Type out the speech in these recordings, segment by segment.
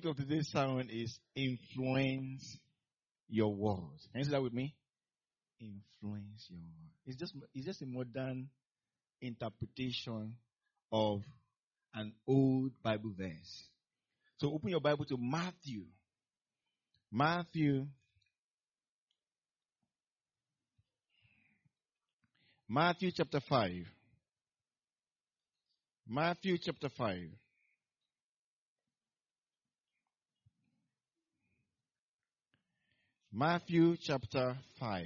topic of today's sermon is influence your world. Can you say that with me? Influence your world. It's just a modern interpretation of an old Bible verse. So open your Bible to Matthew. Matthew chapter 5. Matthew chapter 5. Matthew chapter 5.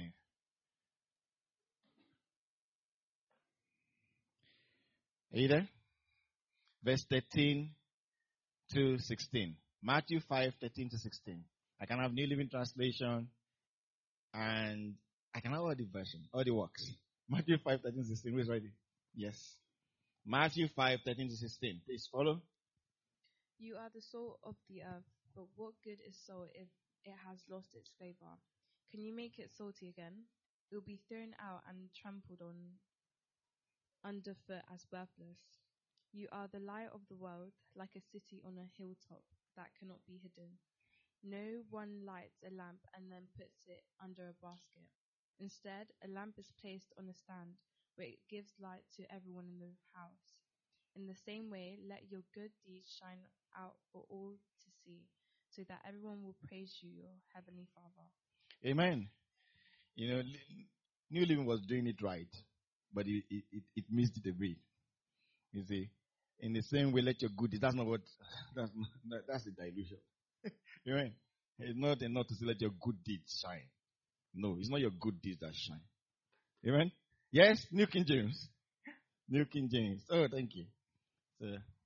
Are you there? Verse 13 to 16. Matthew 5, 13 to 16. I can have New Living Translation and I can have all the version, all the works. Matthew 5, 13 to 16. Who is ready? Yes. Matthew 5, 13 to 16. Please follow. You are the salt of the earth, but what good is salt if it has lost its flavor? Can you make it salty again? It will be thrown out and trampled on underfoot as worthless. You are the light of the world, like a city on a hilltop that cannot be hidden. No one lights a lamp and then puts it under a basket. Instead, a lamp is placed on a stand where it gives light to everyone in the house. In the same way, let your good deeds shine out for all to see, so that everyone will praise you, your heavenly Father. Amen. You know, New Living was doing it right, but it missed it a bit. You see, in the same way, let your good deeds. That's not what. That's a dilution. Amen. It's not enough to say let your good deeds shine. No, it's not your good deeds that shine. Amen. Yes, New King James. New King James. Oh, thank you. So,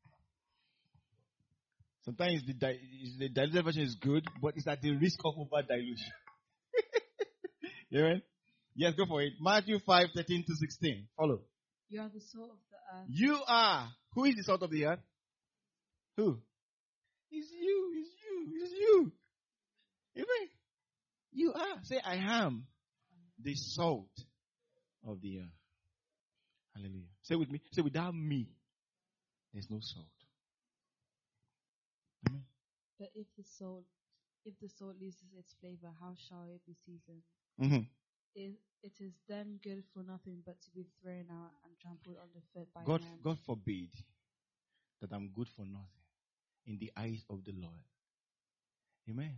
sometimes the diluted version is good, but it's at the risk of over dilution. Amen. Yes, go for it. Matthew 5, 13 to 16. Follow. You are the salt of the earth. You are. Who is the salt of the earth? Who? It's you. It's you. It's you. Amen. You are. Say, I am the salt of the earth. Hallelujah. Say with me. Say, without me, there's no salt. Amen. But if the salt loses its flavor, how shall it be seasoned? Mm-hmm. It is then good for nothing but to be thrown out and trampled underfoot by men. God forbid that I'm good for nothing in the eyes of the Lord. Amen.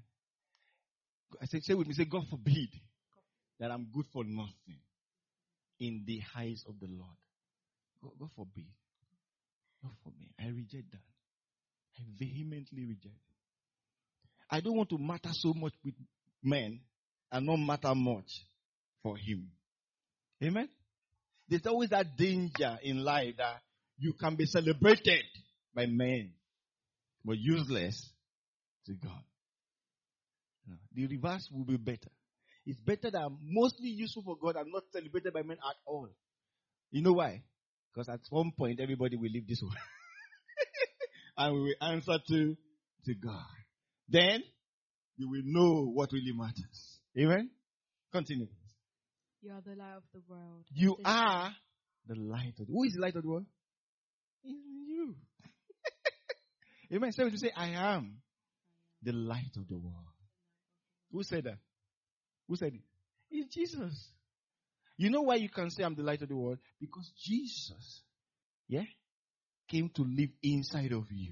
I say with me, say, God forbid that I'm good for nothing in the eyes of the Lord. God forbid. God forbid. I reject that. I vehemently reject it. I don't want to matter so much with men and not matter much for Him. Amen. There's always that danger in life that you can be celebrated by men, but useless to God. No, the reverse will be better. It's better that I'm mostly useful for God and not celebrated by men at all. You know why? Because at one point everybody will leave this world. And we will answer to God. Then you will know what really matters. Amen? Continue. You are the light of the world. You are the light of the world. Who is the light of the world? It's you. Amen. So you say, I am the light of the world. Who said that? Who said it? It's Jesus. You know why you can say I'm the light of the world? Because Jesus, came to live inside of you.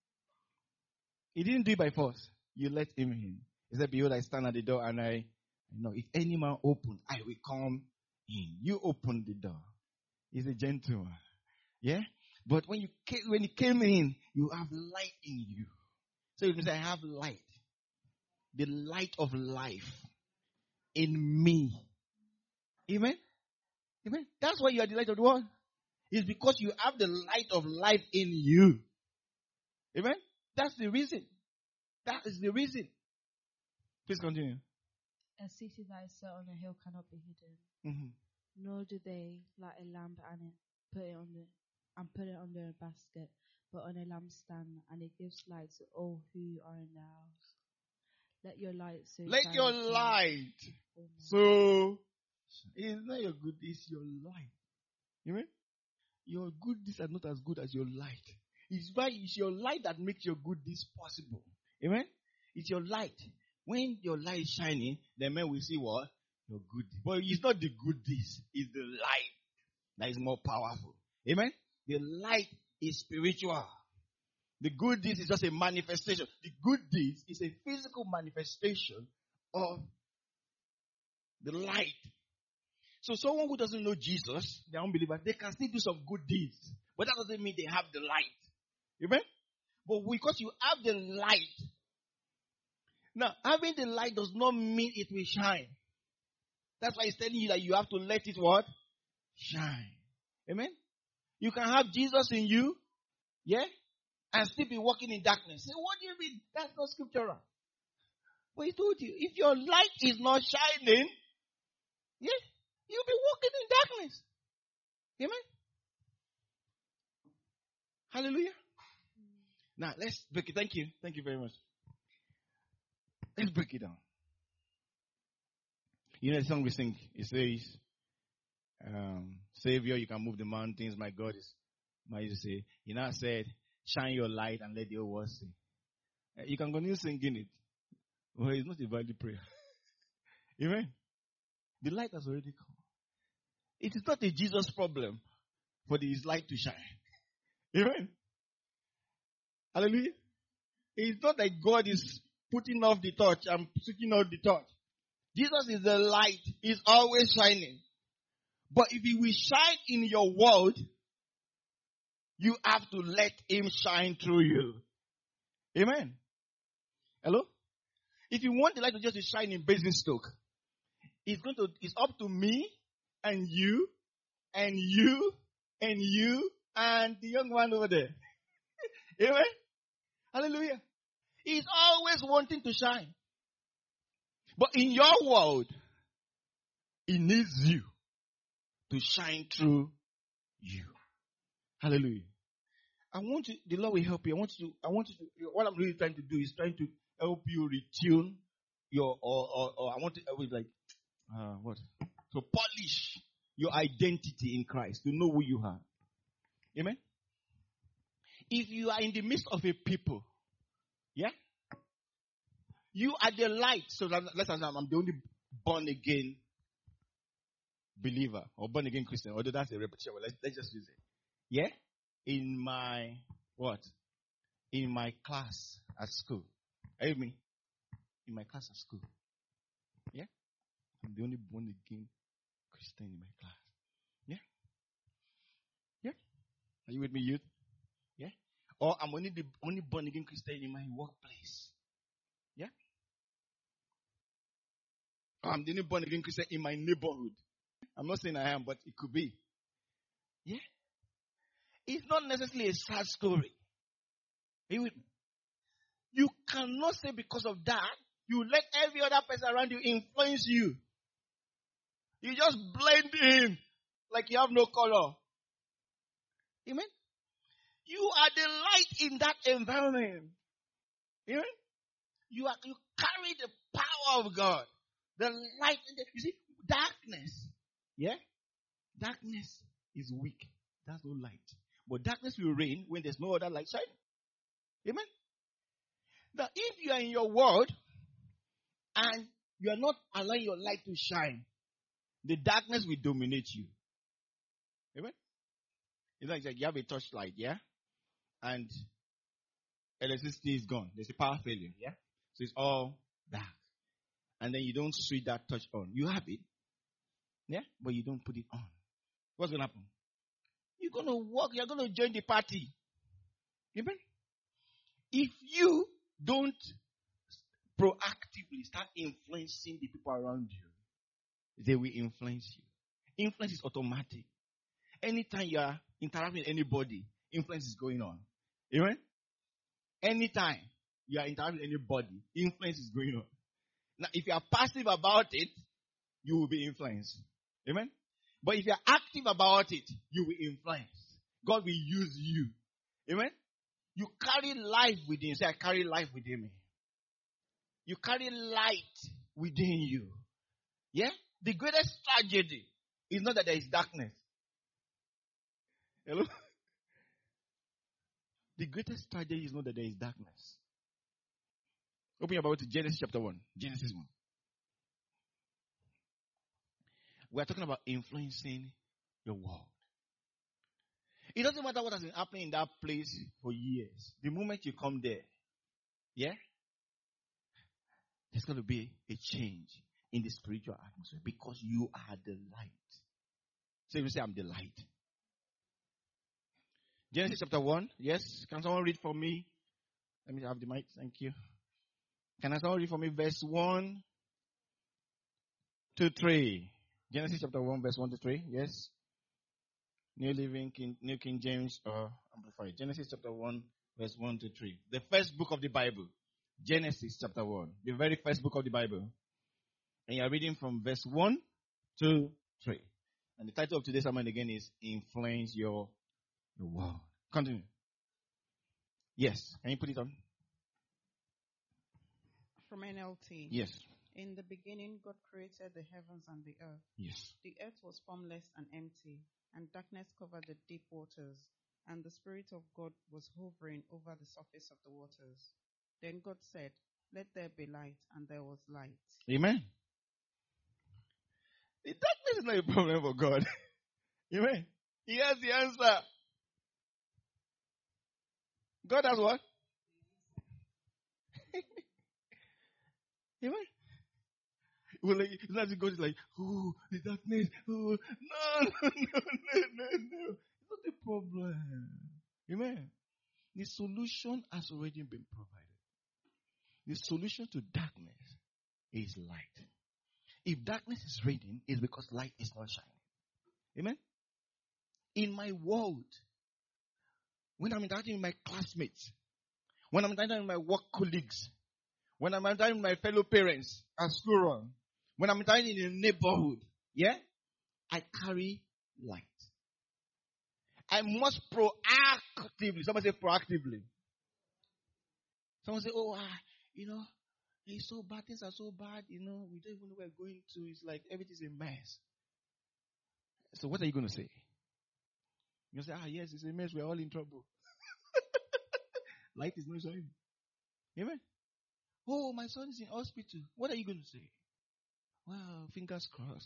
He didn't do it by force. You let him in. He said, behold, I stand at the door and I know if any man open, I will come in. You open the door. He's a gentleman. Yeah? But when he came in, you have light in you. So you can say, I have light. The light of life in me. Amen? Amen? That's why you are the light of the world. It's because you have the light of life in you. Amen? That's the reason. That is the reason. Please continue. A city that is set on a hill cannot be hidden. Mm-hmm. Nor do they light a lamp and put it under a basket, but on a lampstand, and it gives light to all who are in the house. Let your light so it's not your good, it's your light. Amen? Your good deeds are not as good as your light. It's your light that makes your good deeds possible. Amen? It's your light. When your light is shining, then men will see what? Your good deeds. But it's not the good deeds. It's the light that is more powerful. Amen? The light is spiritual. The good deeds is just a manifestation. The good deeds is a physical manifestation of the light. So someone who doesn't know Jesus, they're unbelievers, they can still do some good deeds. But that doesn't mean they have the light. Amen? But because you have the light, now having the light does not mean it will shine. That's why he's telling you that you have to let it what? Shine. Amen? You can have Jesus in you, yeah, and still be walking in darkness. Say, what do you mean? That's not scriptural. But he told you, if your light is not shining, yeah, you'll be walking in darkness. Amen? Hallelujah. Now, let's break it. Thank you. Thank you very much. Let's break it down. You know the song we sing? It says, Savior, you can move the mountains. My God is mighty to say. He now said, shine your light and let the whole world see. You can continue singing it. Well, it's not a valid prayer. Amen. The light has already come. It is not a Jesus problem for his light to shine. Amen. Hallelujah. It's not that God is putting off the torch and switching on the torch. Jesus is the light. He's always shining. But if he will shine in your world, you have to let him shine through you. Amen. Hello? If you want the light to just shine in Basingstoke, it's up to me and you and you and you and the young man over there. Amen. Hallelujah. He's always wanting to shine. But in your world, he needs you to shine through you. Hallelujah. The Lord will help you. What I'm really trying to do is trying to help you retune to polish your identity in Christ, to know who you are. Amen? If you are in the midst of a people, yeah, you are the light. So let's say I'm the only born again believer or born again Christian, although that's a repetition. Let's just use it. Yeah? In my class at school. Are you with me? In my class at school. Yeah? I'm the only born again Christian in my class. Yeah? Yeah? Are you with me, youth? Yeah? Or I'm only the only born again Christian in my workplace. Yeah? Or I'm the only born again Christian in my neighborhood. I'm not saying I am, but it could be. Yeah? It's not necessarily a sad story. Are you with me? You cannot say because of that, you let every other person around you influence you. You just blend in like you have no color. Amen? You are the light in that environment. Amen? You carry the power of God. The light. You see, darkness. Yeah? Darkness is weak. That's no light. But darkness will reign when there's no other light shining. Amen? Now, if you are in your world and you are not allowing your light to shine, the darkness will dominate you. Amen? It's like you have a torchlight, yeah? And electricity is gone. There's a power failure, yeah? So it's all dark. And then you don't switch that torch on. You have it, yeah? But you don't put it on. What's going to happen? You're going to walk. You're going to join the party. Amen? If you don't proactively start influencing the people around you, they will influence you. Influence is automatic. Anytime you are interacting with anybody, influence is going on. Amen? Anytime you are interacting with anybody, influence is going on. Now, if you are passive about it, you will be influenced. Amen? But if you are active about it, you will influence. God will use you. Amen? You carry life within you. Say, I carry life within me. You carry light within you. Yeah? The greatest tragedy is not that there is darkness. Hello? The greatest tragedy is not that there is darkness. Open your Bible to Genesis chapter 1. Genesis 1. We are talking about influencing your world. It doesn't matter what has been happening in that place for years. The moment you come there, yeah, there's going to be a change in the spiritual atmosphere because you are the light. So you say, I'm the light. Genesis chapter 1. Yes. Can someone read for me? Let me have the mic. Thank you. Can someone read for me verse 1 to 3? Genesis chapter 1 verse 1 to 3. Yes. New King James or Amplified. Genesis chapter 1 verse 1 to 3. The first book of the Bible. Genesis chapter 1. The very first book of the Bible. And you are reading from verse 1 to 3. And the title of today's sermon again is Influence Your World. Continue. Yes. Can you put it on? From NLT. Yes. In the beginning, God created the heavens and the earth. Yes. The earth was formless and empty, and darkness covered the deep waters, and the Spirit of God was hovering over the surface of the waters. Then God said, "Let there be light," and there was light. Amen. The darkness is not a problem for God. Amen. He has the answer. God has what? Amen. Well, like, it's not God is like, oh, the darkness, oh, no. It's not a problem. Amen. The solution has already been provided. The solution to darkness is light. If darkness is reigning, it's because light is not shining. Amen. In my world, when I'm interacting with my classmates, when I'm interacting with my work colleagues, when I'm interacting with my fellow parents at school run, when I'm interacting in a neighborhood, yeah, I carry light. I must proactively, someone say proactively. Someone say, oh, it's so bad, things are so bad, we don't even know where we're going to. It's like everything's a mess. So what are you going to say? You're going to say, yes, it's a mess, we're all in trouble. Light is not shining. Amen. Oh, my son is in hospital. What are you going to say? Well, fingers crossed.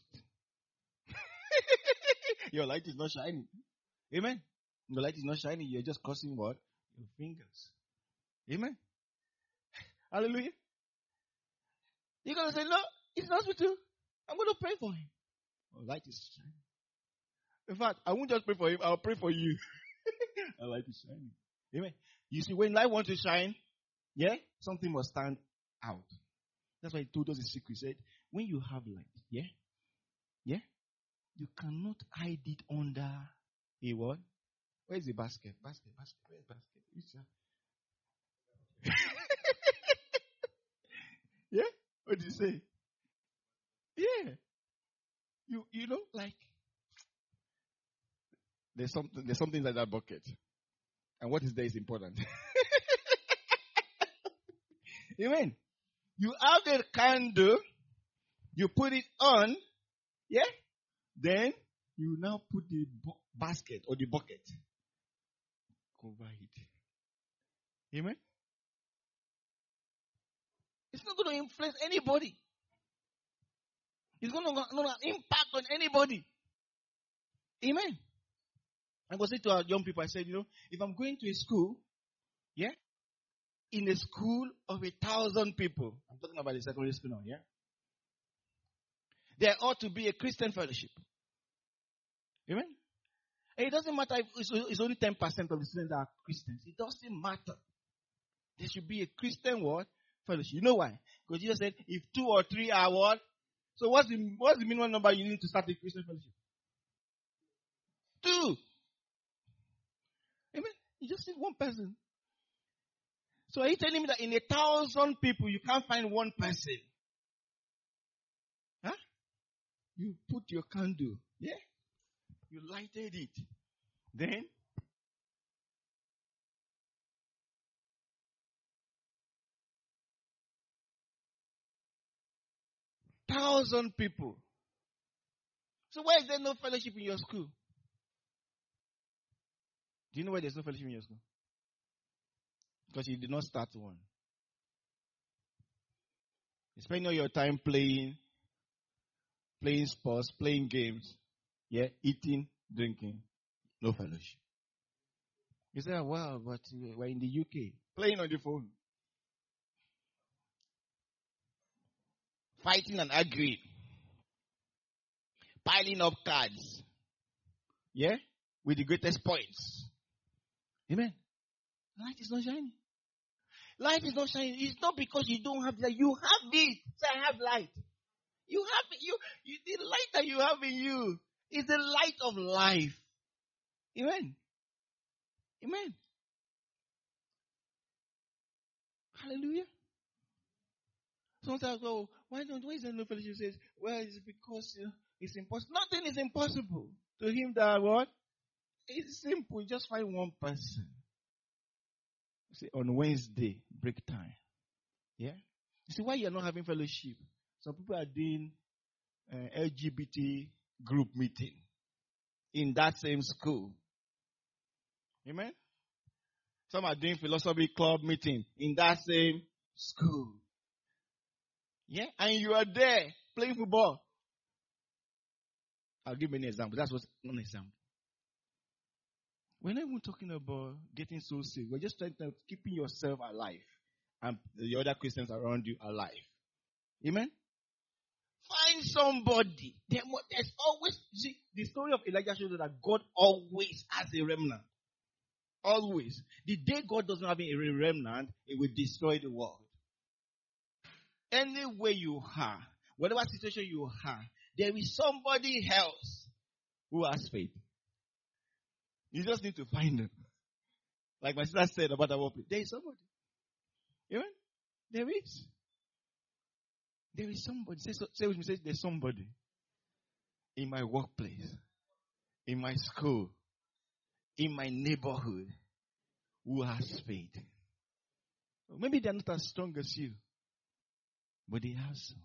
Your light is not shining. Amen. Your light is not shining. You're just crossing what? Your fingers. Amen. Hallelujah. You're going to say, no, he's in hospital. I'm going to pray for him. Oh, light is shining. In fact, I won't just pray for him. I'll pray for you. Our light is shining. Amen. You see, when light wants to shine, yeah, something must stand out. That's why he told us a secret. He said, when you have light, yeah, you cannot hide it under a what? Where's the basket? Where's basket? Yeah? What did you say? Yeah. You know, like, there's something like that bucket. And what is there is important. Amen. You have the candle, you put it on, yeah? Then you now put the basket or the bucket over it. Amen. It's not going to influence anybody. It's not going to impact on anybody. Amen. I was saying to our young people, I said, if I'm going to a school, yeah, in a school of 1,000 people, I'm talking about the secondary school now, yeah, there ought to be a Christian fellowship. Amen. And it doesn't matter if it's only 10% of the students that are Christians. It doesn't matter. There should be a Christian what? Fellowship. You know why? Because Jesus said, if 2 or 3 are what? So what's the minimum number you need to start a Christian fellowship? 2. Amen. You just need one person. So are you telling me that in 1,000 people you can't find one person? Huh? You put your candle. Yeah? You lighted it. Then 1,000 people. So why is there no fellowship in your school? Do you know why there's no fellowship in your school? Because you did not start one. You spend all your time playing sports, playing games, yeah, eating, drinking, no fellowship. You say, well, but we're in the UK, playing on the phone, fighting and arguing, piling up cards, yeah, with the greatest points. Amen. Light is not shining. Light is not shining. It's not because you don't have light. You have it. Say, I have light. You have it. You the light that you have in you is the light of life. Amen. Amen. Hallelujah. Sometimes, oh, why is there no fellowship? Says, well, it's because it's impossible. Nothing is impossible to him that what? It's simple. You just find one person. See, on Wednesday, break time. Yeah? You see, why you're not having fellowship? Some people are doing LGBT group meeting in that same school. Amen? Some are doing philosophy club meeting in that same school. Yeah? And you are there playing football. I'll give you an example. That's what's one example. We're not even talking about getting so sick. We're just trying to keeping yourself alive and the other Christians around you alive. Amen? Find somebody. There's always, see, the story of Elijah shows that God always has a remnant. Always. The day God doesn't have a remnant, it will destroy the world. Anywhere you are, whatever situation you are, there is somebody else who has faith. You just need to find them. Like my sister said about our workplace. There is somebody. Amen? There is. There is somebody. Say with me, say there's somebody in my workplace, in my school, in my neighborhood who has faith. Maybe they're not as strong as you, but they have some.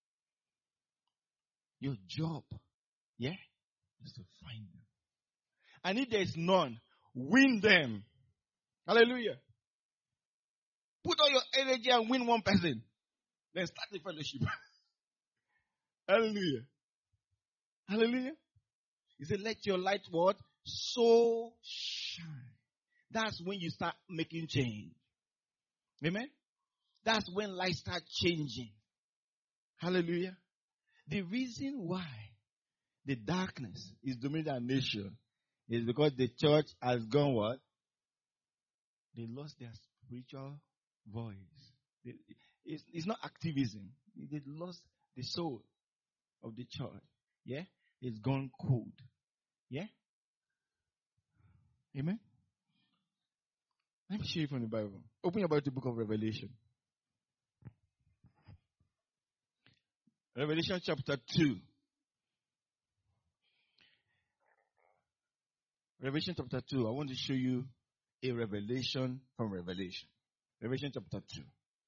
Your job, yeah, is to find them. And if there's none, win them. Hallelujah. Put all your energy and win one person. Then start the fellowship. Hallelujah. Hallelujah. He said, let your light what? So shine. That's when you start making change. Amen. That's when life starts changing. Hallelujah. The reason why the darkness is dominating our nation is because the church has gone what? They lost their spiritual voice. It's not activism. They lost the soul of the church. Yeah? It's gone cold. Yeah? Amen? Let me show you from the Bible. Open your Bible to the book of Revelation. Revelation chapter 2. Revelation chapter 2. I want to show you a revelation from Revelation. Revelation chapter 2.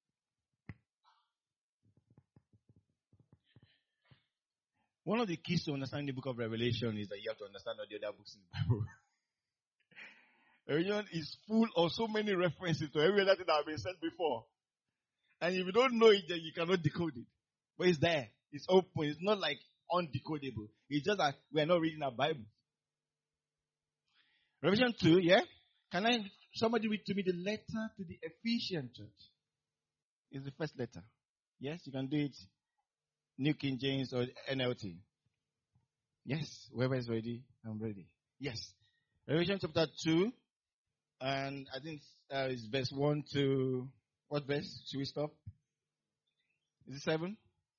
One of the keys to understanding the book of Revelation is that you have to understand all the other books in the Bible. Revelation is full of so many references to every other thing that has been said before. And if you don't know it, then you cannot decode it. But it's there. It's open. It's not like undecodable. It's just that we are not reading our Bible. Revelation 2, yeah? Can somebody read to me the letter to the Ephesian church? It's the first letter. Yes, you can do it. New King James or NLT. Yes, whoever is ready, I'm ready. Yes. Revelation chapter 2, and I think it's verse 1 to, what verse? Should we stop? Is it 7?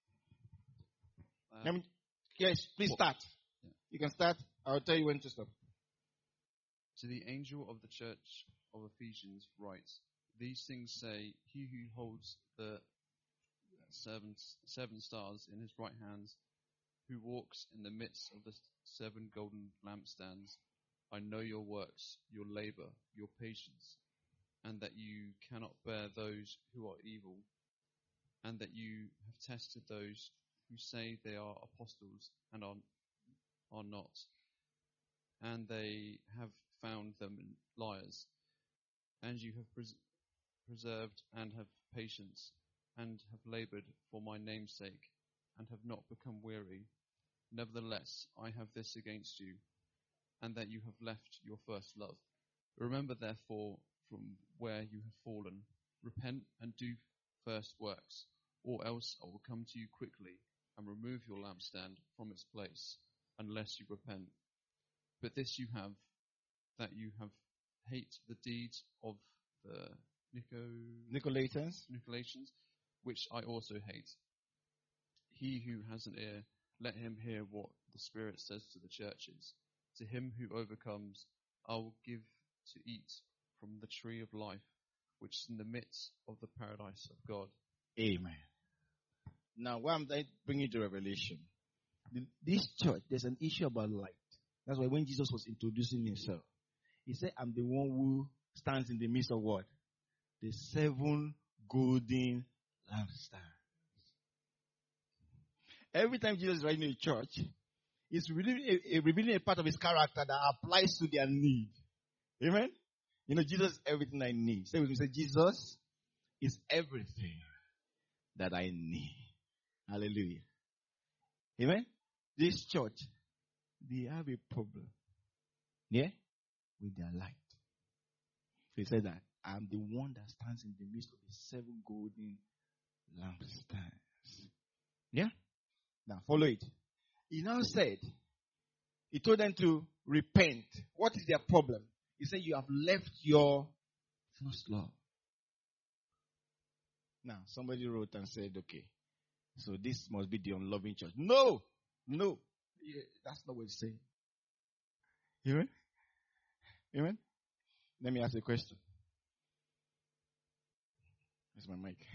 Yes, please start. Yeah. You can start. I'll tell you when to stop. To the angel of the church of Ephesians write, these things say, he who holds the seven stars in his right hand, who walks in the midst of the 7 golden lampstands, I know your works, your labor, your patience, and that you cannot bear those who are evil, and that you have tested those who say they are apostles and are not, and they have found them liars, and you have preserved and have patience, and have labored for my name's sake, and have not become weary. Nevertheless, I have this against you, and that you have left your first love. Remember therefore from where you have fallen, repent and do first works, or else I will come to you quickly and remove your lampstand from its place, unless you repent. But this you have, that you have hate the deeds of the Nicolaitans. Nicolaitans, which I also hate. He who has an ear, let him hear what the Spirit says to the churches. To him who overcomes, I will give to eat from the tree of life, which is in the midst of the paradise of God. Amen. Now, why am I bringing to Revelation? This church, there's an issue about light. That's why when Jesus was introducing himself, he said, I'm the one who stands in the midst of what? The 7 golden lampstands. Every time Jesus is writing a church, he's revealing a part of his character that applies to their need. Amen? You know, Jesus is everything I need. Say with me, say, Jesus is everything that I need. Hallelujah. Amen? This church, they have a problem. Yeah? With their light. So he said that, I'm the one that stands in the midst of the 7 golden lampstands. Yeah? Now follow it. He now said, he told them to repent. What is their problem? He said, you have left your first love. Now, somebody wrote and said, okay, so this must be the unloving church. No! Yeah, that's not what it's saying. Amen? Amen? Let me ask you a question. Where's my mic?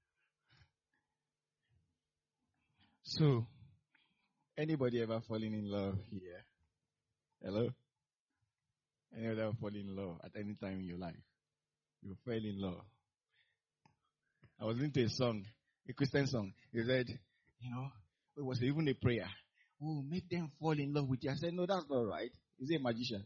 So, anybody ever fallen in love here? Hello? Anybody ever fallen in love at any time in your life? You fell in love. I was listening to a song, a Christian song. He said, you know, it was even a prayer. Oh, make them fall in love with you. I said, no, that's not right. Is he a magician?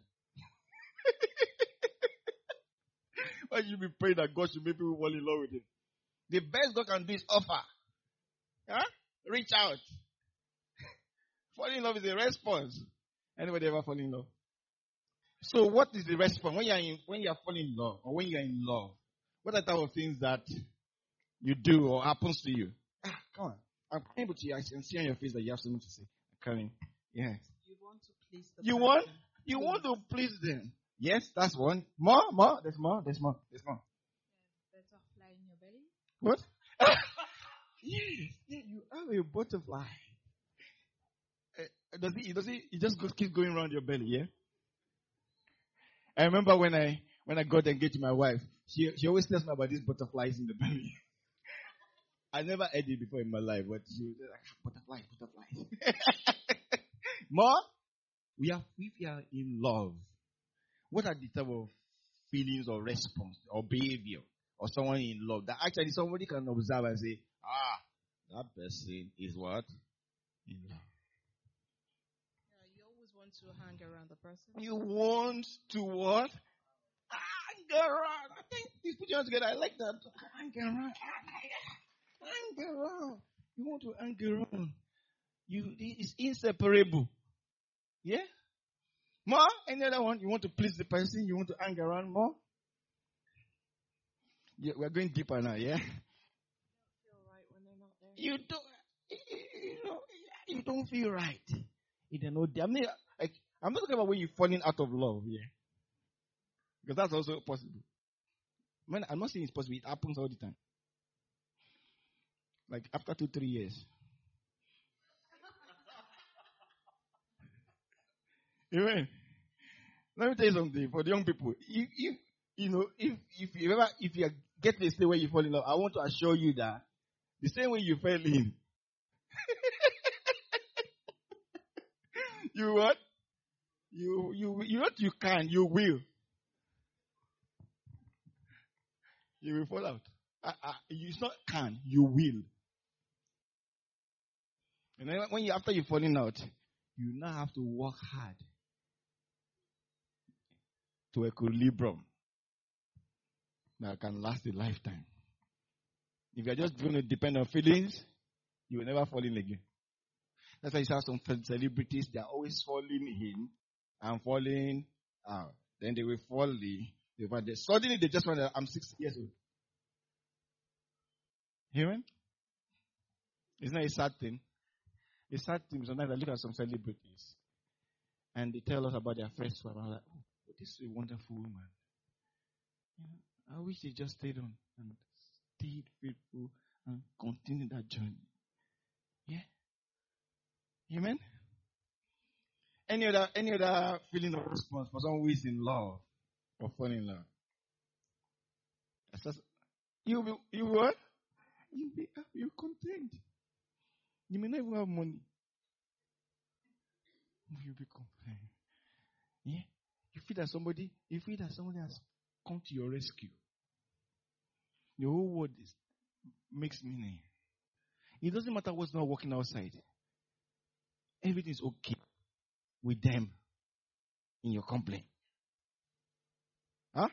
Why should you be praying that God should make people fall in love with him? The best God can do is offer. Huh? Reach out. Falling in love is a response. Anybody ever fall in love? So what is the response when you are falling in love or when you are in love? What are the type of things that you do or happens to you? Come on. I'm able to. I can see on your face that you have something to say. Coming. Yes. You want to please the You person. want? You want to please them. Yes, that's one. More. There's more. Butterfly in your belly. What? Yes, you have a butterfly. Does it just keep going around your belly, yeah? I remember when I got engaged to my wife, she always tells me about these butterflies in the belly. I never heard it before in my life, but she was like, butterflies. More? If we are in love, what are the type of feelings or response or behavior or someone in love that actually somebody can observe and say, that person is what? In love. Yeah, you always want to hang around the person. You want to what? Hang around. I think these put you together. I like that. Hang around. You want to hang around. It's inseparable. Yeah? More? Any other one? You want to please the person? You want to hang around more? Yeah, we're going deeper now, yeah? Feel right when they're not there. You don't feel right. I'm not talking about when you're falling out of love, yeah? Because that's also possible. Man, I'm not saying it's possible. It happens all the time. Like after 2-3 years. Amen. Let me tell you something for the young people. If you get to a state where you fall in love, I want to assure you that the same way you fell in, you what? You can, you will. You will fall out. It's not can, you will. And then after you're falling out, you now have to work hard to equilibrium that can last a lifetime. If you're just going to depend on feelings, you will never fall in again. That's why you have some celebrities, they are always falling in and falling out. Then they will fall in. Suddenly they just find that I'm 60 years old. Amen? It's not a sad thing. A sad thing, sometimes I look at some celebrities and they tell us about their first wife. I'm like, oh, this is a wonderful woman. I wish they just stayed on and stayed faithful and continued that journey. Yeah? Amen? Any other feeling of response for someone who is in love or falling in love? You what? You're content. You may not even have money. You'll be content. Yeah? You feel that somebody has come to your rescue. The whole world makes meaning. It doesn't matter what's not working outside. Everything is okay with them in your complaint. Huh?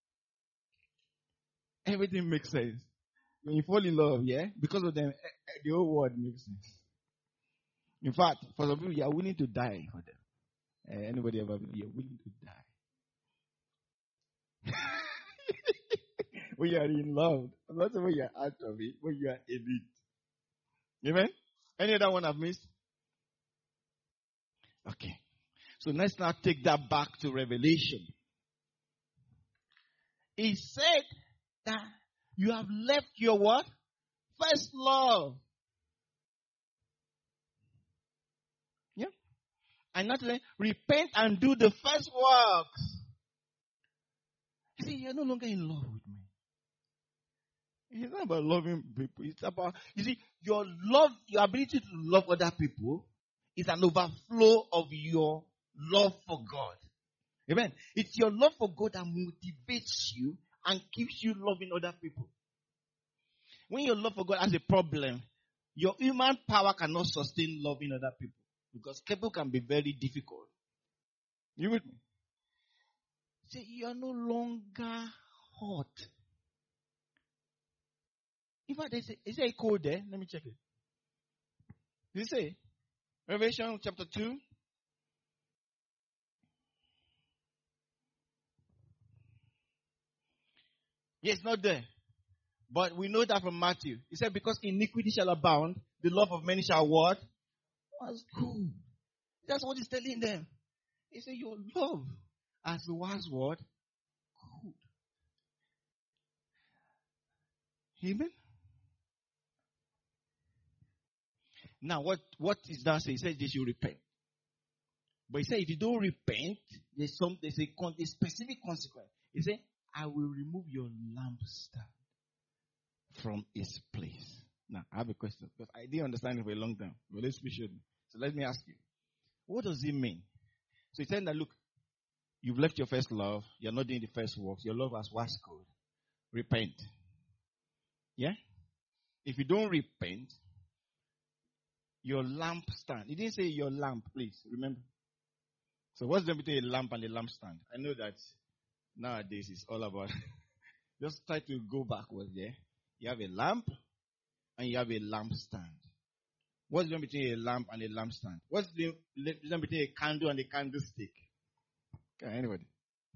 Everything makes sense. When you fall in love, yeah, because of them, the whole world makes sense. In fact, for some people, you are willing to die for them. Anybody ever been? You're willing to die. When you are in love, not when you are out of it, when you are in it. Amen? Any other one I've missed? Okay. So let's now take that back to Revelation. He said that you have left your what? First love. Yeah. And not to say, repent and do the first works. You see, you're no longer in love with me. It's not about loving people. It's about, you see, your ability to love other people is an overflow of your love for God. Amen. It's your love for God that motivates you and keeps you loving other people. When your love for God has a problem, your human power cannot sustain loving other people because people can be very difficult. You with me? See, you are no longer hot. In fact, is there a code there? Let me check it. Did it say? Revelation chapter 2. Yes, not there. But we know that from Matthew. He said, because iniquity shall abound, the love of many shall what? Was good. That's what he's telling them. He said, your love as was what? Good. Amen? Now, what is that say? He said they should repent. But he said, if you don't repent, there's a specific consequence. He said, I will remove your lampstand from its place. Now, I have a question because I didn't understand it for a long time. But let's be sure. So let me ask you, what does it mean? So he's saying that, look, you've left your first love. You're not doing the first works. Your love has was good. Repent. Yeah? If you don't repent, your lampstand. He didn't say your lamp, please. Remember. So what's the difference between a lamp and a lampstand? I know that nowadays it's all about. Just try to go backwards there. Yeah? You have a lamp and you have a lampstand. What's the difference between a lamp and a lampstand? What's the difference between a candle and a candlestick? Okay, anybody?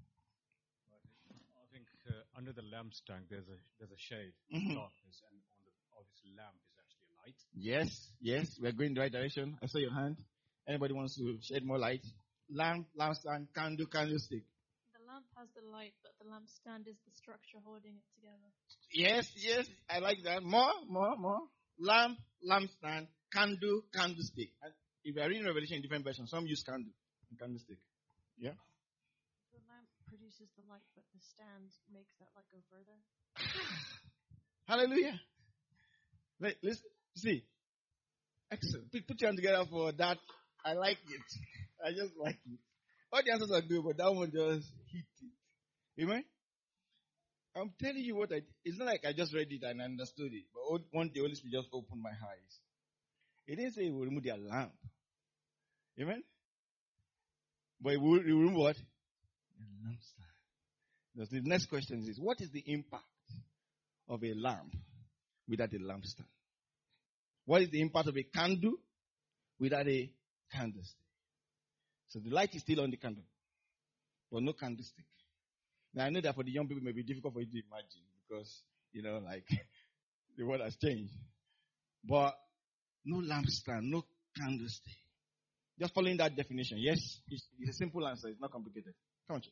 I think under the lampstand there's a shade, darkness, and on the obviously lamp is actually a light. Yes, we're going in the right direction. I saw your hand. Anybody wants to shed more light? Lamp, lampstand, candle, candlestick. The lamp has the light, but the lampstand is the structure holding it together. Yes, I like that. More. Lamp, lampstand, candle, candlestick. And if you are reading Revelation in different versions, some use candle and candlestick. Yeah? The lamp produces the light, but the stand makes that light go further. Hallelujah. Let's see. Excellent. Put your hand together for that. I like it. I just like it. All the answers are good, but that one just hit it. Amen? I'm telling you what it's not like I just read it and understood it. But one day, the Holy Spirit just opened my eyes. It didn't say it will remove their lamp. Amen? But it will remove what? The lampstand. The next question is, what is the impact of a lamp without a lampstand? What is the impact of a candle without a candlestick? So the light is still on the candle, but no candlestick. Now I know that for the young people it may be difficult for you to imagine because, like the world has changed. But no lampstand, no candlestick. Just following that definition. Yes, it's a simple answer. It's not complicated. Come on, church.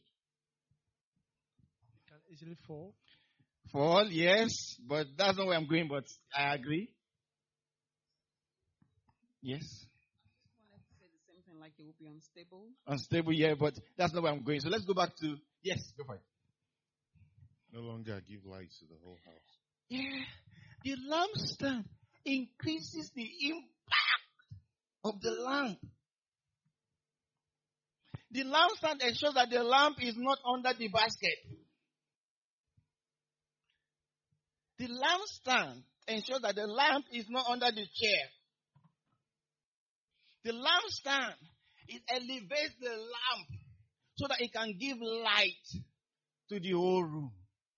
Can easily fall. Fall, yes, but that's not where I'm going, but I agree. Yes. I wanted to say the same thing, like it will be unstable. Unstable, yeah, but that's not where I'm going. So let's go back to, yes, go for it. No longer give light to the whole house. Yeah, the lampstand increases the impact of the lamp. The lampstand ensures that the lamp is not under the basket. The lampstand ensures that the lamp is not under the chair. The lampstand, it elevates the lamp so that it can give light to the whole room.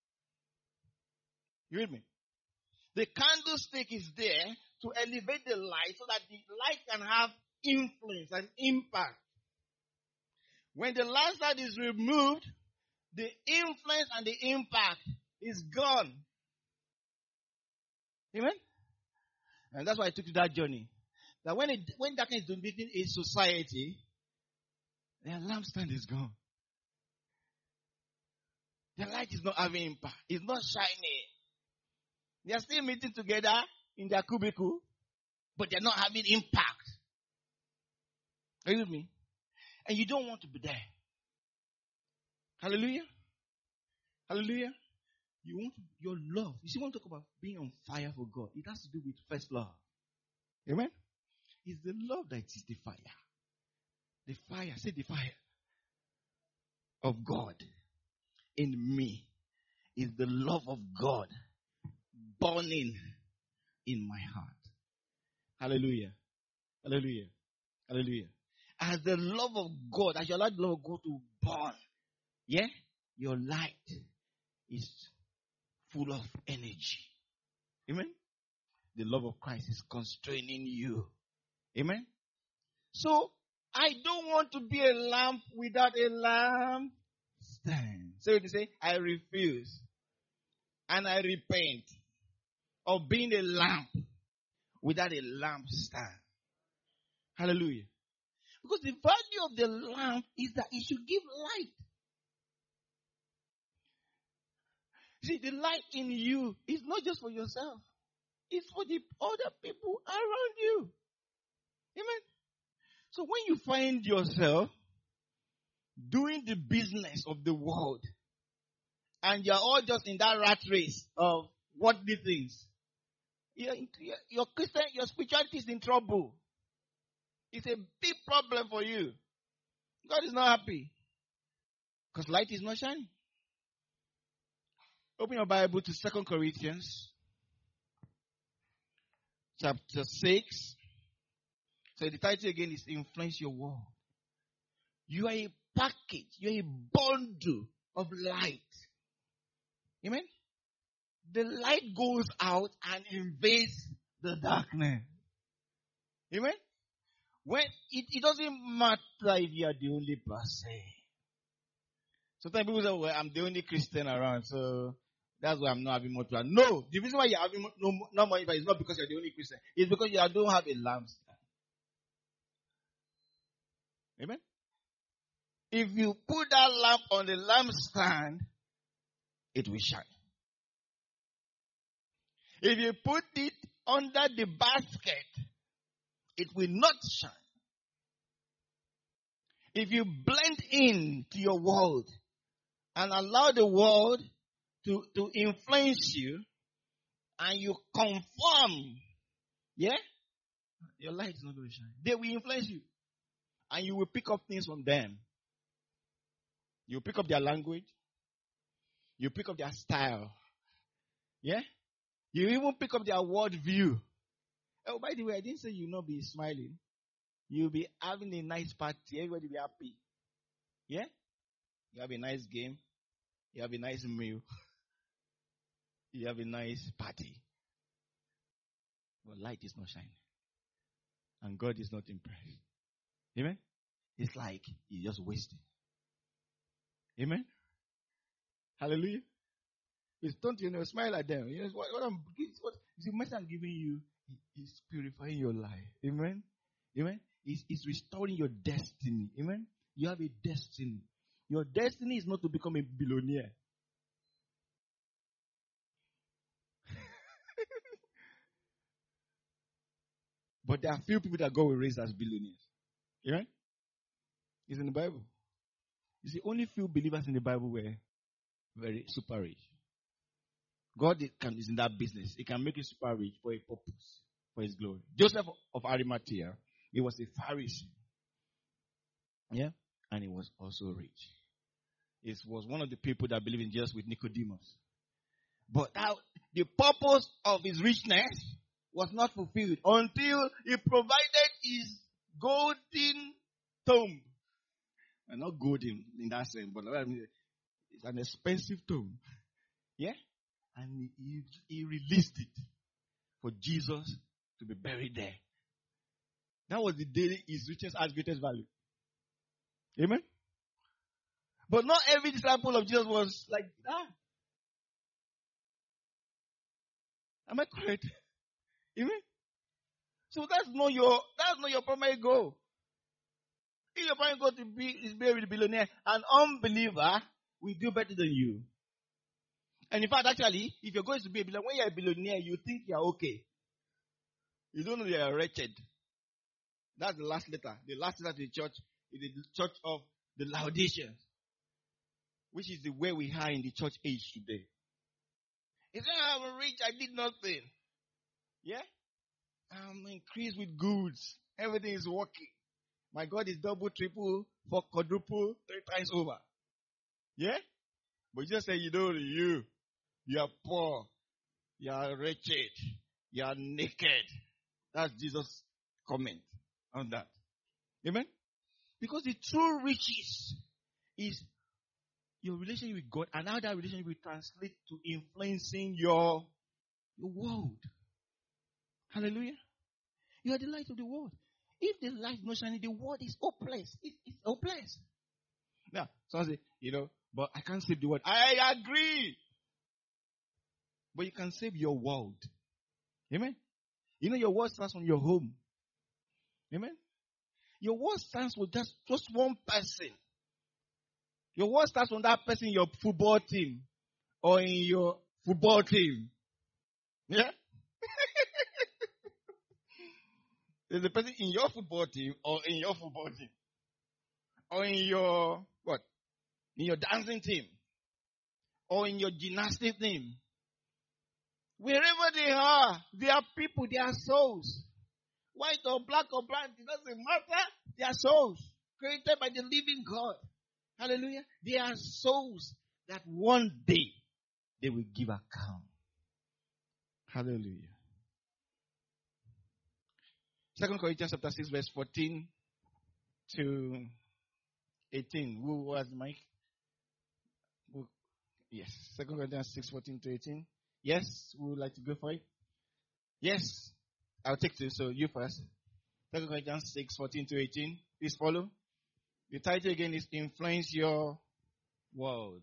You with me? The candlestick is there to elevate the light so that the light can have influence and impact. When the lampstand is removed, the influence and the impact is gone. Amen? And that's why I took to that journey. That when darkness is dominating a society, their lampstand is gone. Their light is not having impact. It's not shining. They are still meeting together in their cubicle, but they're not having impact. Are you with me? And you don't want to be there. Hallelujah. Hallelujah. You want your love. You see, when we talk about being on fire for God, it has to do with first love. Amen? It's the love that is the fire. The fire, say the fire of God in me is the love of God burning in my heart. Hallelujah. Hallelujah. Hallelujah. As the love of God, as you allow the love of God to burn, yeah, your light is full of energy. Amen? The love of Christ is constraining you. Amen? So, I don't want to be a lamp without a lamp stand. So you say, I refuse and I repent of being a lamp without a lamp stand. Hallelujah. Because the value of the lamp is that it should give light. See, the light in you is not just for yourself. It's for the other people around you. Amen. So when you find yourself doing the business of the world, and you're all just in that rat race of worldly things, your spirituality is in trouble. It's a big problem for you. God is not happy. Because light is not shining. Open your Bible to 2 Corinthians chapter 6. So the title again is Influence Your World. You are a package. You are a bundle of light. Amen? The light goes out and invades the darkness. Amen? When it doesn't matter if you are the only person. Sometimes people say, well, I'm the only Christian around, so that's why I'm not having much fun. No, the reason why you're having no more impact is not because you're the only Christian. It's because you don't have a lampstand. Amen? If you put that lamp on the lampstand, it will shine. If you put it under the basket, it will not shine. If you blend in to your world and allow the world to influence you and you conform, yeah, your light is not going to shine. They will influence you and you will pick up things from them. You pick up their language. You pick up their style. Yeah? You even pick up their world view. Oh, by the way, I didn't say you'll not be smiling. You'll be having a nice party. Everybody will be happy. Yeah? You have a nice game. You have a nice meal. You have a nice party. your light is not shining. And God is not impressed. Amen? It's like you just wasted. Amen? Hallelujah. It's don't smile at them. You know what the message I'm giving you is purifying your life. Amen? Amen? It's restoring your destiny. Amen? You have a destiny. Your destiny is not to become a billionaire. But there are few people that God will raise as billionaires. Amen? It's in the Bible. You see, only few believers in the Bible were very super rich. God is in that business. He can make you super rich for a purpose, for His glory. Joseph of Arimathea, he was a Pharisee. Yeah? And he was also rich. He was one of the people that believed in Jesus with Nicodemus. But the purpose of his richness was not fulfilled until he provided his golden tomb. And not golden in that sense, but it's an expensive tomb. Yeah? And he released it for Jesus to be buried there. That was the day his riches had greatest value. Amen? But not every disciple of Jesus was like that. Am I correct? Amen? So that's not your primary goal. If your primary goal is be a billionaire, an unbeliever will do better than you. And in fact, actually, if you're going to be a billionaire, when you're a billionaire, you think you're okay. You don't know you're wretched. That's the last letter. The last letter to the church is the church of the Laodiceans, which is the way we are in the church age today. He said, I'm rich, I did nothing. Yeah? I'm increased with goods. Everything is working. My God is double, triple, quadruple, 3 times over. Yeah? But you just say, you are poor. You are wretched. You are naked. That's Jesus' comment on that. Amen? Because the true riches is your relationship with God, and how that relationship will translate to influencing your world. Hallelujah. You are the light of the world. If the light is not shining, the world is hopeless. It's hopeless. Now, someone say, but I can't save the world. I agree. But you can save your world. Amen? Your world starts from your home. Amen? Your world starts with just one person. Your world starts from that person in your football team or in your football team. Yeah? There's a person in your football team or in your football team. Or in your, what? In your dancing team. Or in your gymnastic team. Wherever they are people, they are souls. White or black or brown, it doesn't matter. They are souls. Created by the living God. Hallelujah. They are souls that one day they will give account. Hallelujah. 2 Corinthians chapter 6 verse 14 to 18. Who has the mic? Yes. 2 Corinthians 6, 14 to 18. Yes. Who would like to go for it? Yes. I'll take two. So you first. 2 Corinthians 6, 14 to 18. Please follow. The title again is Influence Your World.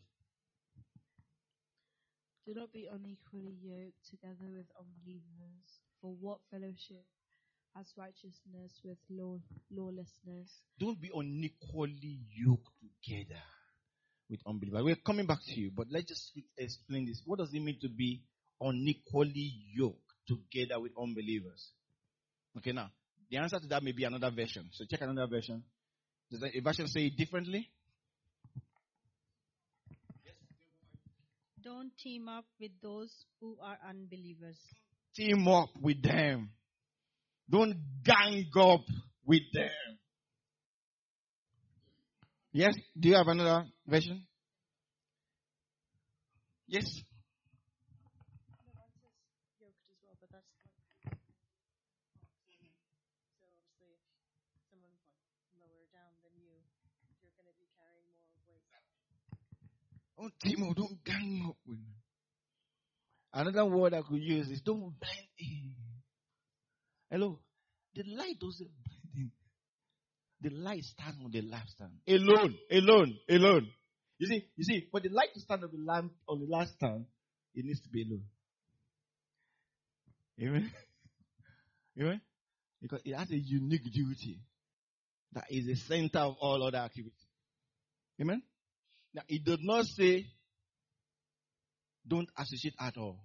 Do not be unequally yoked together with unbelievers. For what fellowship has righteousness with lawlessness? Don't be unequally yoked together with unbelievers. We're coming back to you, but let's just explain this. What does it mean to be unequally yoked together with unbelievers? Okay, now, the answer to that may be another version. So check another version. Does a version say it differently? Don't team up with those who are unbelievers. Team up with them. Don't gang up with them. Yes? Do you have another version? Yes? No, mine says yoked as well, but that's like. So obviously, if someone's like lower down than you, you're going to be carrying more weight. Don't team up, don't gang up with them. Another word I could use is don't blend in. Hello. The light doesn't blend in. The light stands on the lampstand. Alone. You see, for the light to stand on the lamp on the lampstand, it needs to be alone. Amen. Amen. Because it has a unique duty that is the center of all other activity. Amen. Now it does not say don't associate at all.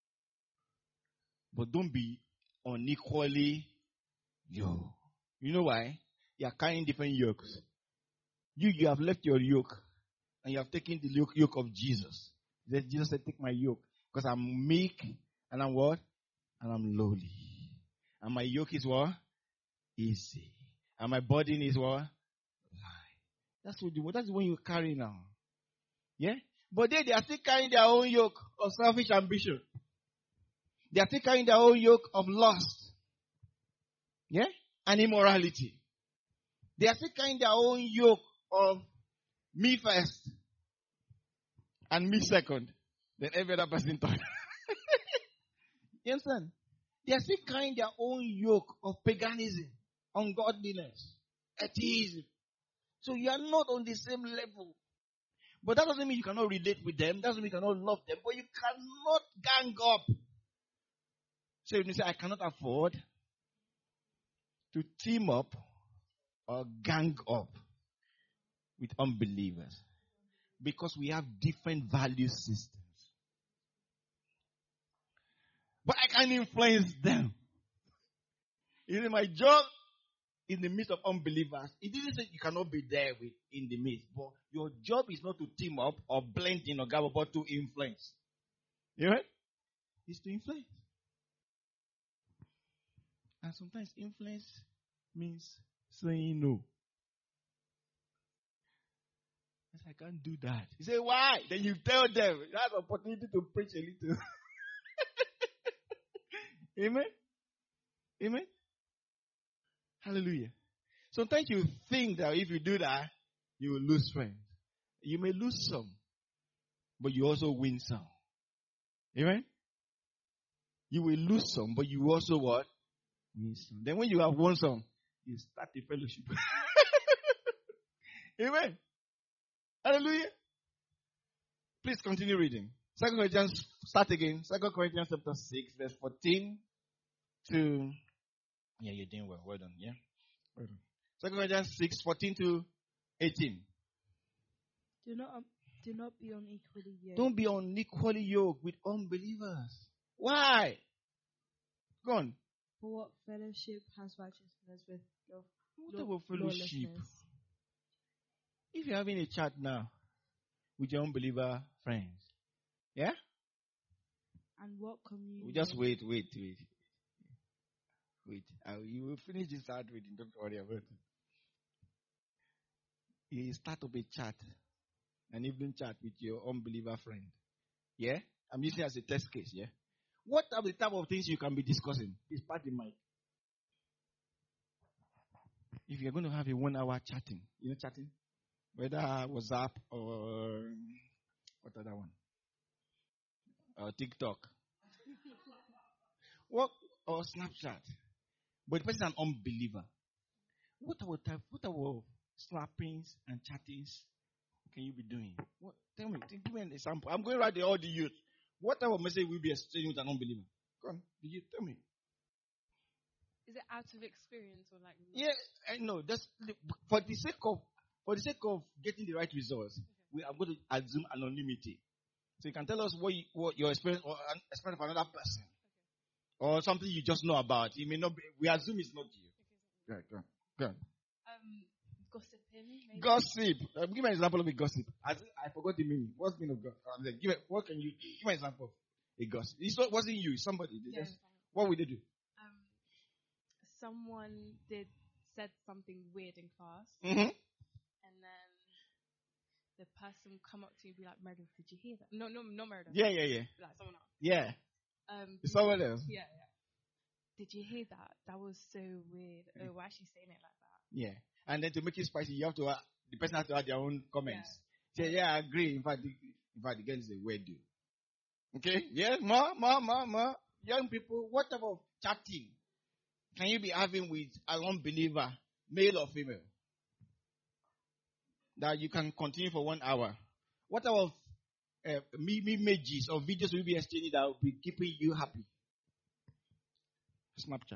But don't be unequally yoked. You know why? You are carrying different yokes. You have left your yoke and you have taken the yoke of Jesus. Jesus said, take my yoke because I'm meek and I'm what? And I'm lowly. And my yoke is what? Easy. And my burden is what? Light. That's the one you carry now. Yeah? But they are still carrying their own yoke of selfish ambition. They are still carrying their own yoke of lust. Yeah? And immorality. They are still carrying their own yoke of me first and me second. Then every other person thought. You understand? They are still carrying their own yoke of paganism, ungodliness, atheism. So you are not on the same level. But that doesn't mean you cannot relate with them. That doesn't mean you cannot love them. But you cannot gang up. So you say, I cannot afford to team up or gang up with unbelievers. Because we have different value systems. But I can influence them. You know, my job in the midst of unbelievers, it didn't say you cannot be there in the midst. But your job is not to team up or blend in or gather, but to influence. You know? It's to influence. And sometimes influence means saying no. I can't do that. You say, why? Then you tell them. You have an opportunity to preach a little. Amen? Amen? Hallelujah. Sometimes you think that if you do that, you will lose friends. You may lose some, but you also win some. Amen? You will lose some, but you also what? Win some. Then when you have won some, you start the fellowship. Amen? Hallelujah. Please continue reading. 2 Corinthians, start again. 2 Corinthians chapter 6, verse 14 to... Yeah, you're doing well. Well done. Yeah? Well done. 2 Corinthians 6, 14 to 18. Do not be unequally yoked. Don't be unequally yoked with unbelievers. Why? Go on. For what fellowship has righteousness with What about fellowship? If you're having a chat now with your unbeliever friends, yeah? And what communion? We just wait. You will finish this hard reading. Don't worry about it. You start up a chat, an evening chat with your unbeliever friend. Yeah? I'm using it as a test case, yeah? What are the type of things you can be discussing? Please pass the mic. If you're going to have a 1 hour chatting, chatting? Whether WhatsApp or what other one? TikTok. What or Snapchat. But the person is an unbeliever. What our slappings and chattings can you be doing? What? Tell me, give me an example. I'm going to write all the youth. What type of message will be exchanging with an unbeliever? Go on, tell me. Is it out of experience or like? Yeah, I know. That's for the sake of getting the right results. We are going to assume anonymity. So you can tell us what your experience or an experience of another person, or something you just know about. It may not be. We assume it's not you. Go on. Gossiping. Maybe? Gossip. Give me an example of a gossip. I forgot the meaning. What's the meaning of gossip? Give me an example of a gossip? It wasn't you. It's somebody. What would they do? Someone said something weird in class, Mm-hmm. and then the person come up to you and be like, Meredith, did you hear that? No, not Meredith. Yeah. Like someone else. Yeah. Someone else. Yeah. Did you hear that? That was so weird. Oh, why is she saying it like that? Yeah. And then to make it spicy, you have to the person has to add their own comments. Say, yeah, I agree. In fact, the girl is a weird dude. Okay? Yeah, ma. Young people, what type of chatting can you be having with an unbeliever, male or female? That you can continue for 1 hour. What type of images or videos will you be exchanging that will be keeping you happy? Snapchat.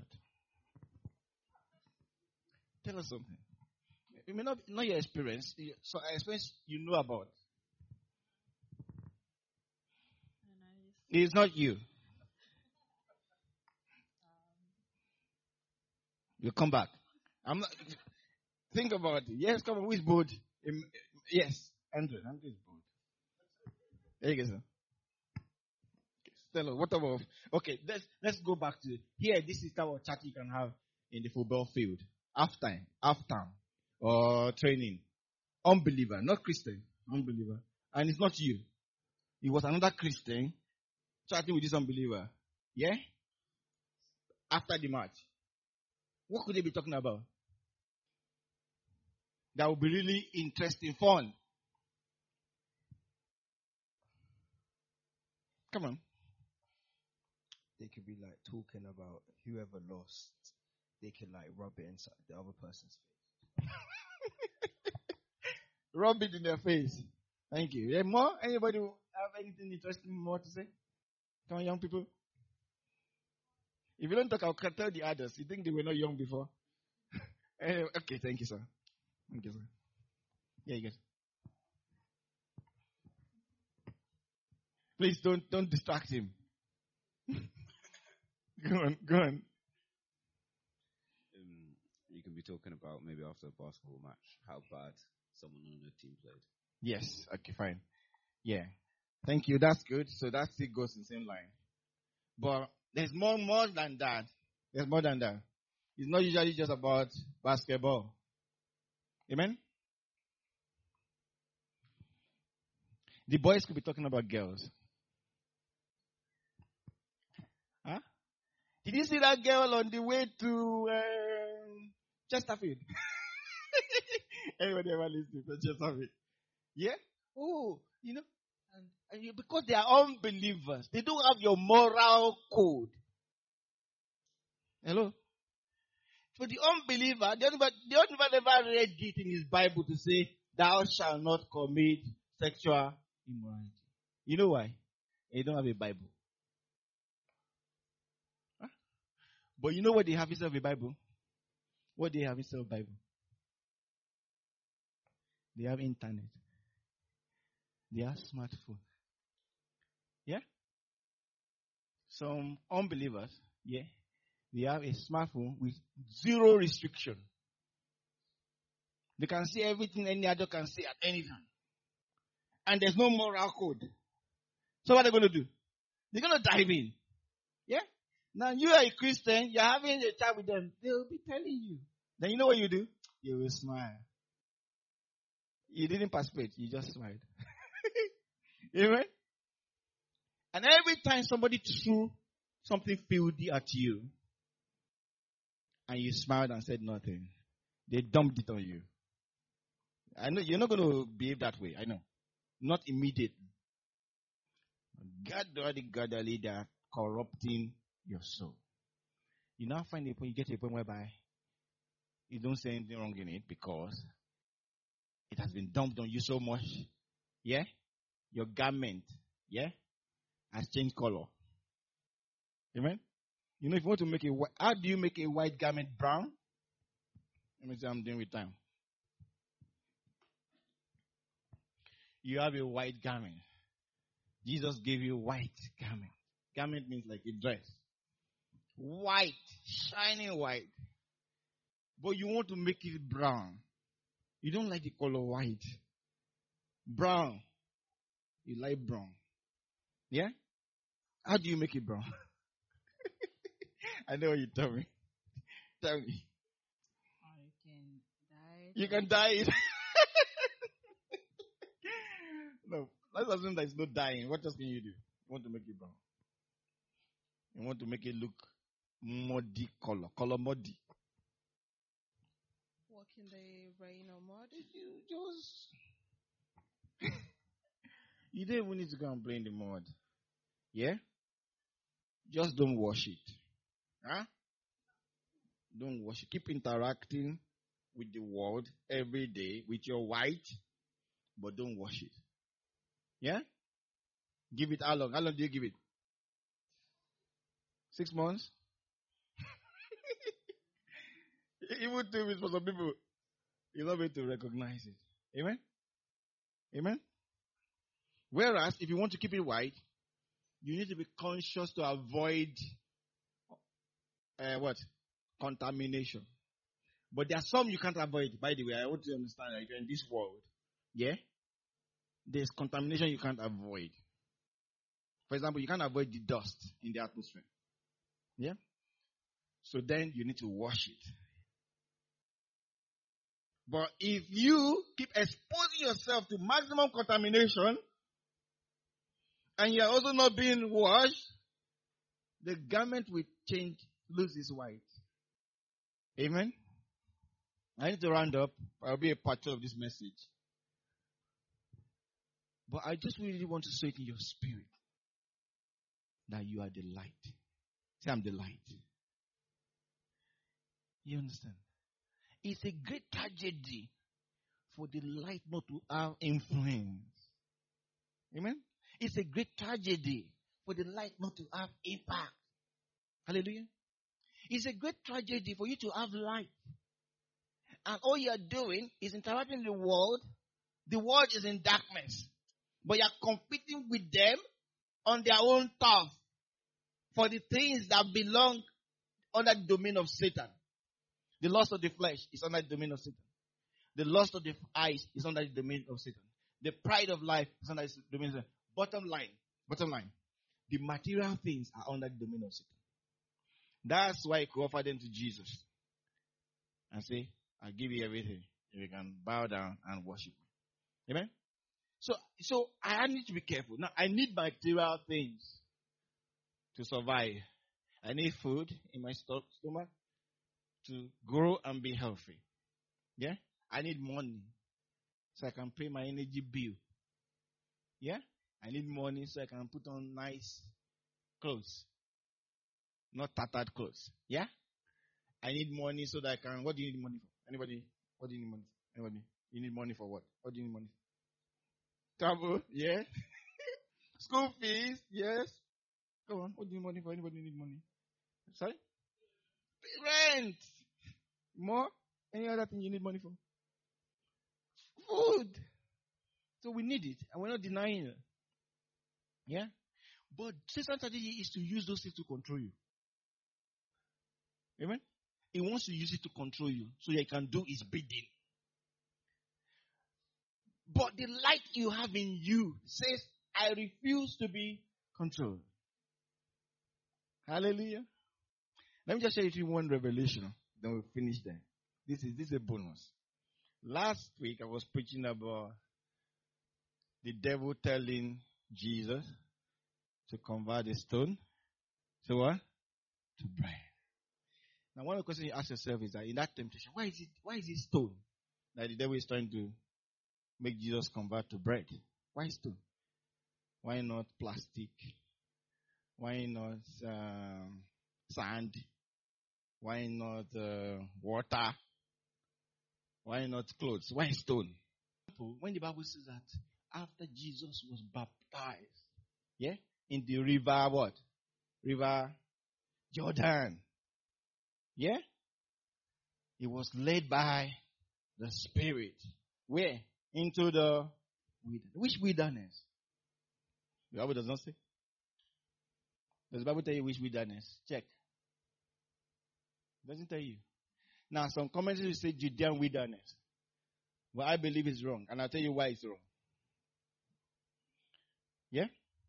Tell us something. It may not your experience. So experience you know about. It's not you. You come back. I'm not. Think about it. Yes, come on. Who is bold? Yes, Andrew. Andrew is bold. There you go, sir. Stella, what about? Okay, let's go back to here. This is the type of chat you can have in the football field. Half time, or training. Unbeliever, not Christian. Unbeliever, and it's not you. It was another Christian chatting with this unbeliever. Yeah. After the match, what could they be talking about? That would be really interesting, fun. Come on. They could be like talking about whoever lost. They can like rub it inside the other person's face. Rub it in their face. Thank you. Yeah, more? Anybody have anything interesting more to say? Come on, young people. If you don't talk, I'll tell the others. You think they were not young before? Anyway, okay, thank you, sir. Thank you, sir. Yeah, you guys. Please don't distract him. Go on. You can be talking about maybe after a basketball match how bad someone on the team played. Yes. Okay, fine. Yeah. Thank you. That's good. So that still goes in the same line. But there's more than that. There's more than that. It's not usually just about basketball. Amen? The boys could be talking about girls. Huh? Did you see that girl on the way to Chesterfield? Anybody ever listening to Chesterfield? Yeah? Oh, and because they are unbelievers, they don't have your moral code. Hello? For the unbeliever, the unbeliever never read it in his Bible to say, thou shalt not commit sexual immorality. You know why? They don't have a Bible. Huh? But you know what they have instead of a Bible? What they have instead of Bible? They have internet. They have smartphone. Yeah? Some unbelievers, yeah, they have a smartphone with zero restriction. They can see everything any adult can see at any time. And there's no moral code. So what are they going to do? They're going to dive in. Yeah? Now you are a Christian, you're having a chat with them. They'll be telling you. Then you know what you do? You will smile. You didn't participate, you just smiled. Amen? And every time somebody threw something filthy at you, and you smiled and said nothing, they dumped it on you. I know you're not going to behave that way. I know. Not immediately. Gradually, they are corrupting your soul. You now find a point, you get to a point whereby you don't say anything wrong in it because it has been dumped on you so much. Yeah? Your garment, yeah, has changed color. Amen? You know, if you want to make how do you make a white garment brown? Let me see, I'm doing with time. You have a white garment. Jesus gave you white garment. Garment means like a dress. White, shining white. But you want to make it brown. You don't like the color white. Brown. You like brown. Yeah? How do you make it brown? I know what you tell me. Tell me. You can dye it. No, let's assume there's no dyeing. What else can you do? You want to make it brown. You want to make it look muddy color muddy. Walk in the rain or mud? You don't even need to go and play in the mud. Yeah? Just don't wash it. Huh? Don't wash it. Keep interacting with the world every day with your white, but don't wash it. Yeah? Give it how long? How long do you give it? 6 months? Even 2 weeks for some people, you're not going to recognize it. Amen? Amen? Whereas, if you want to keep it white, you need to be conscious to avoid what? Contamination. But there are some you can't avoid. By the way, I want you to understand that if you're in this world, yeah, there's contamination you can't avoid. For example, you can't avoid the dust in the atmosphere. Yeah? So then you need to wash it. But if you keep exposing yourself to maximum contamination, and you are also not being washed, the garment will change, lose its white. Amen? I need to round up. I'll be a part of this message. But I just really want to say it in your spirit that you are the light. Say, I'm the light. You understand? It's a great tragedy for the light not to have influence. Amen? It's a great tragedy for the light not to have impact. Hallelujah. It's a great tragedy for you to have light. And all you are doing is interacting with the world. The world is in darkness. But you are competing with them on their own turf for the things that belong under the domain of Satan. The lust of the flesh is under the domain of Satan. The lust of the eyes is under the domain of Satan. The pride of life is under the domain of Satan. Bottom line. The material things are under the domain of Satan. That's why he could offer them to Jesus and say, I'll give you everything if you can bow down and worship me. Amen? So I need to be careful. Now, I need material things to survive. I need food in my stomach to grow and be healthy. Yeah? I need money so I can pay my energy bill. Yeah? I need money so I can put on nice clothes. Not tattered clothes. Yeah? I need money so that I can... What do you need money for? Anybody? What do you need money for? Anybody? You need money for what? What do you need money for? Travel? Yeah? School fees? Yes? Go on. What do you need money for? Anybody need money? Sorry? Rent! More? Any other thing you need money for? Food! So we need it. And we're not denying it. Yeah? But Satan's strategy is to use those things to control you. Amen? He wants to use it to control you so that he can do his bidding. But the light you have in you says, I refuse to be controlled. Hallelujah. Let me just share with you one revelation. Then we'll finish there. This is a bonus. Last week I was preaching about the devil telling Jesus to convert a stone to what? To bread. Now one of the questions you ask yourself is that in that temptation, why is it stone that the devil is trying to make Jesus convert to bread? Why stone? Why not plastic? Why not sand? Why not water? Why not clothes? Why stone? When the Bible says that after Jesus was baptized, yeah, in the river what? River Jordan. Yeah? He was led by the Spirit. Where? Into the wilderness. Which wilderness? The Bible does not say. Does the Bible tell you which wilderness? Check. It doesn't tell you. Now, some commentators say Judean wilderness. Well, I believe it's wrong. And I'll tell you why it's wrong. Yeah?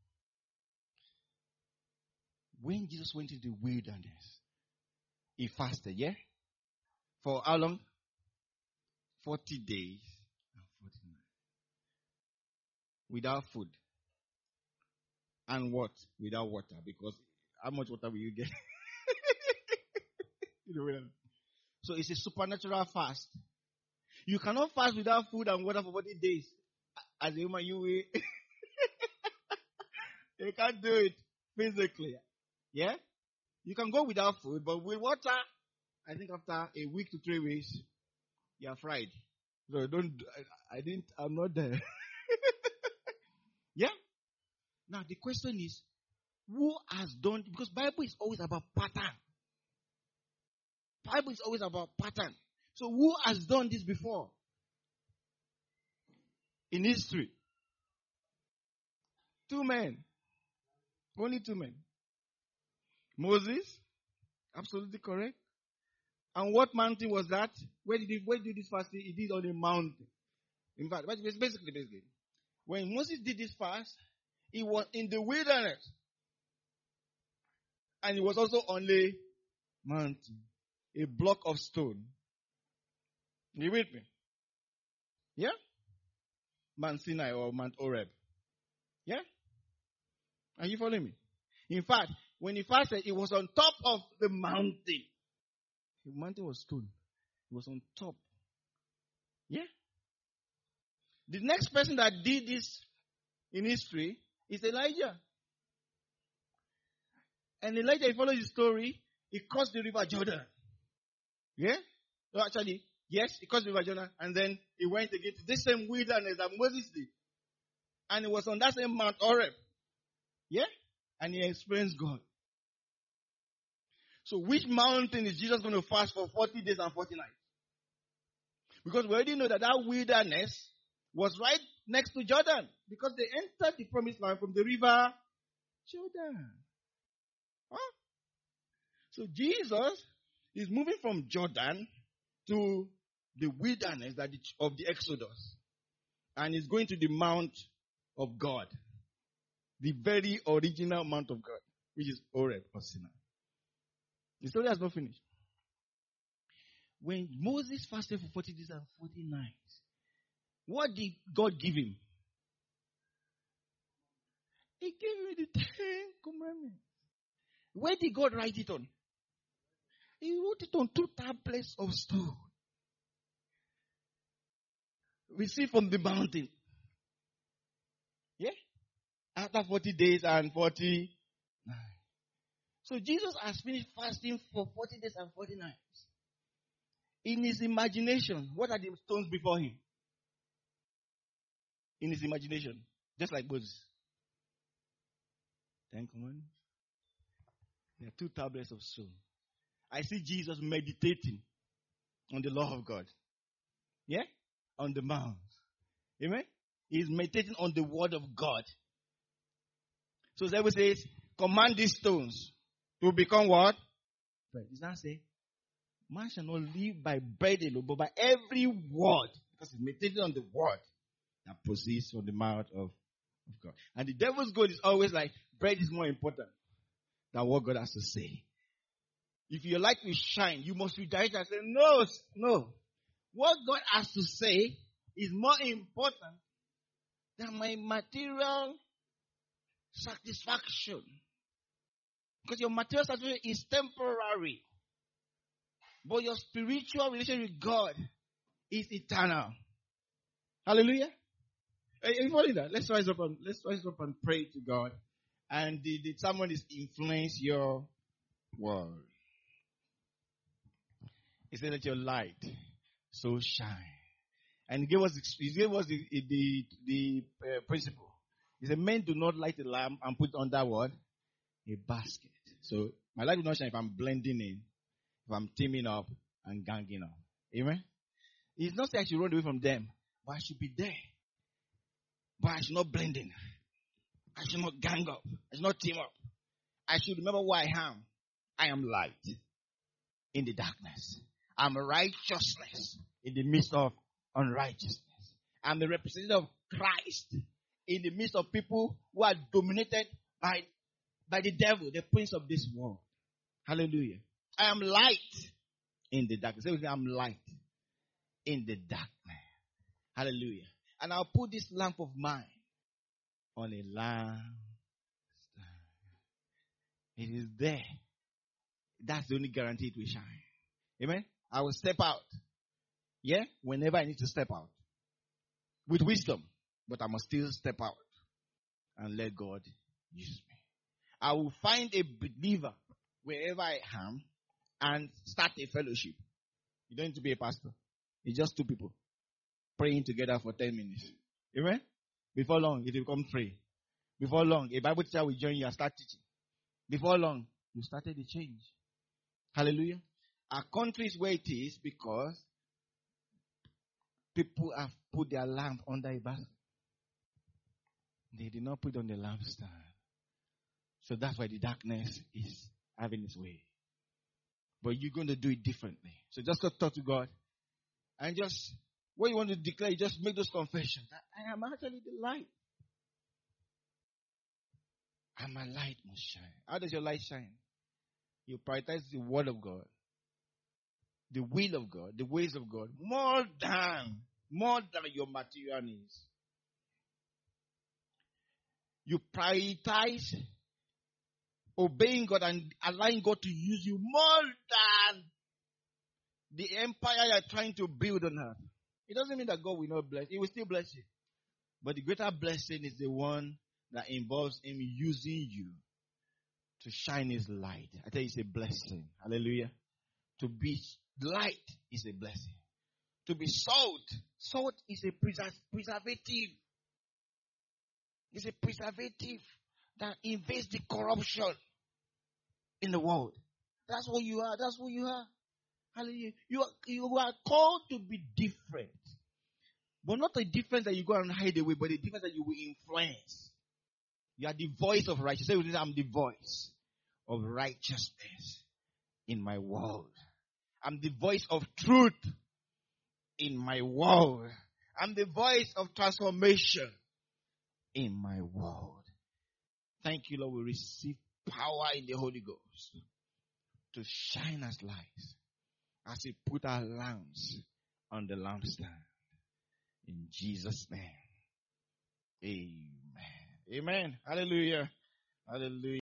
When Jesus went into the wilderness, he fasted, yeah? For how long? 40 days and 40 nights. Without food. And what? Without water. Because how much water will you get? So it's a supernatural fast. You cannot fast without food and water for 40 days. As a human, you will. You can't do it physically. Yeah? You can go without food, but with water I think after a week to 3 weeks, you are fried. So I'm not there. Yeah? Now the question is, who has done, because Bible is always about pattern. Bible is always about pattern. So who has done this before? In history. 2 men. Only 2 men. Moses, absolutely correct. And what mountain was that? Where did he do this fasting? He did on a mountain. In fact, basically, when Moses did this fast, he was in the wilderness. And he was also on a mountain. A block of stone. You with me? Yeah? Mount Sinai or Mount Oreb. Yeah? Are you following me? In fact, when he fasted, it was on top of the mountain. The mountain was stone. It was on top. Yeah? The next person that did this in history is Elijah. And Elijah, if you follow the story, he crossed the river Jordan. Yeah? No, actually, yes, he crossed the river Jordan, and then he went again to this same wilderness that Moses did. And it was on that same Mount Oreb. Yeah? And he experienced God. So which mountain is Jesus going to fast for 40 days and 40 nights? Because we already know that wilderness was right next to Jordan. Because they entered the promised land from the river Jordan. Huh? So Jesus is moving from Jordan to the wilderness of the Exodus. And is going to the Mount of God. The very original Mount of God. Which is Oreb or Sinai. The story has not finished. When Moses fasted for 40 days and 40 nights, what did God give him? He gave him the 10 Commandments. Where did God write it on? He wrote it on 2 tablets of stone. We see from the mountain. Yeah? After 40 days and 40 nights. So Jesus has finished fasting for 40 days and 40 nights. In his imagination, what are the stones before him? In his imagination. Just like Moses. 10 Commandments. There are 2 tablets of stone. I see Jesus meditating on the law of God. Yeah? On the mount. Amen? He's meditating on the word of God. So the Bible says, command these stones to become what? Bread. Does that say? Man shall not live by bread alone, but by every word. Because he's meditating on the word that proceeds from the mouth of God. And the devil's goal is always like, bread is more important than what God has to say. If your light will shine, you must redirect and say, no. What God has to say is more important than my material satisfaction. Because your material satisfaction is temporary. But your spiritual relationship with God is eternal. Hallelujah. Are you following that? Let's rise up and pray to God. And the sermon is influence your word. He said that your light so shine. And he gave us the principle. He said, men do not light a lamp and put under what? A basket. So my light will not shine if I'm blending in, if I'm teaming up and ganging up. Amen? It's not that I should run away from them, but I should be there. But I should not blend in. I should not gang up. I should not team up. I should remember who I am. I am light in the darkness. I'm righteousness in the midst of unrighteousness. I'm the representative of Christ in the midst of people who are dominated by the devil, the prince of this world. Hallelujah. I am light in the darkness. Say with me, I'm light in the darkness. Hallelujah. And I'll put this lamp of mine on a lampstand. It is there. That's the only guarantee it will shine. Amen. I will step out. Yeah? Whenever I need to step out. With wisdom. But I must still step out. And let God use me. I will find a believer wherever I am. and start a fellowship. You don't need to be a pastor. It's just two people praying together for 10 minutes. Amen? Before long, it will become free. Before long, a Bible teacher will join you and start teaching. Before long, you started the change. Hallelujah. Our country is where it is because people have put their lamp under a basket. They did not put it on the lampstand. So that's why the darkness is having its way. But you're going to do it differently. So just go talk to God. And just, what you want to declare, you just make those confessions. That I am actually the light. And my light must shine. How does your light shine? You prioritize the word of God, the will of God, the ways of God, more than your material needs. You prioritize obeying God and allowing God to use you more than the empire you're trying to build on earth. It doesn't mean that God will not bless. He will still bless you. But the greater blessing is the one that involves Him using you to shine His light. I tell you, it's a blessing. Hallelujah. To be light is a blessing. To be salt. Salt is a preservative. It's a preservative that invades the corruption in the world. That's what you are. That's what you are. Hallelujah. You are called to be different. But not a difference that you go and hide away, but a difference that you will influence. You are the voice of righteousness. Say with me, I'm the voice of righteousness in my world. I'm the voice of truth in my world. I'm the voice of transformation in my world. Thank you, Lord. We receive power in the Holy Ghost to shine as lights as we put our lamps on the lampstand. In Jesus' name. Amen. Amen. Hallelujah. Hallelujah.